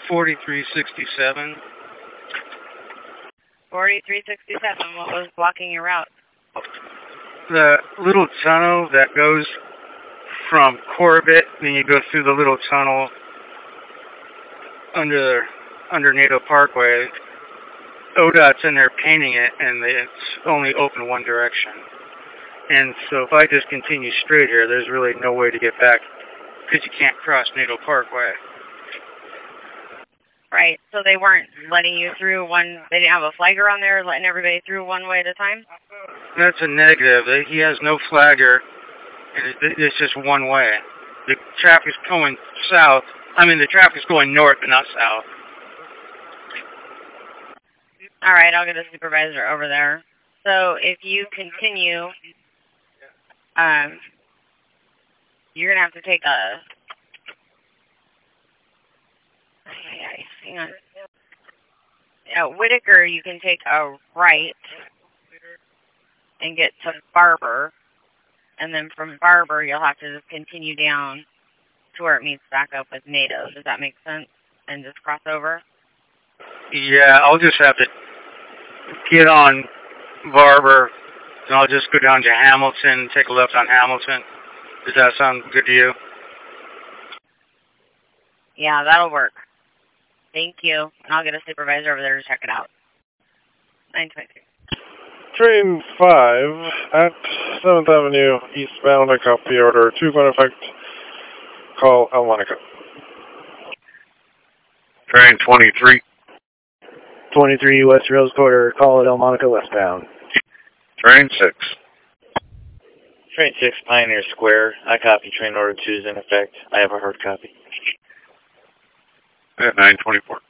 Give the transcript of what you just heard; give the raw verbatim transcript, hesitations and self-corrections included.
forty-three sixty-seven. forty-three sixty-seven, what was blocking your route? The little tunnel that goes from Corbett, then you go through the little tunnel under under NATO Parkway. O D O T's in there painting it, and it's only open one direction. And so if I just continue straight here, there's really no way to get back because you can't cross NATO Parkway. Right, so they weren't letting you through one, they didn't have a flagger on there letting everybody through one way at a time? That's a negative. He has no flagger. It's just one way. The traffic's going south. I mean, the traffic's going north, but not south. All right, I'll get a supervisor over there. So if you continue, um, you're going to have to take a... Hang on. At Whitaker, you can take a right and get to Barber. And then from Barber, you'll have to just continue down to where it meets back up with NATO. Does that make sense? And just cross over? Yeah, I'll just have to get on Barber, and I'll just go down to Hamilton, take a left on Hamilton. Does that sound good to you? Yeah, that'll work. Thank you. And I'll get a supervisor over there to check it out. nine twenty-two. Train five at seventh Avenue eastbound. I copy order two going effect. Call El Monaco. Train twenty-three. twenty-three West Rose Quarter. Call at El Monaco westbound. Train six. Train six Pioneer Square. I copy train order two is in effect. I have a hard copy. At nine twenty-four.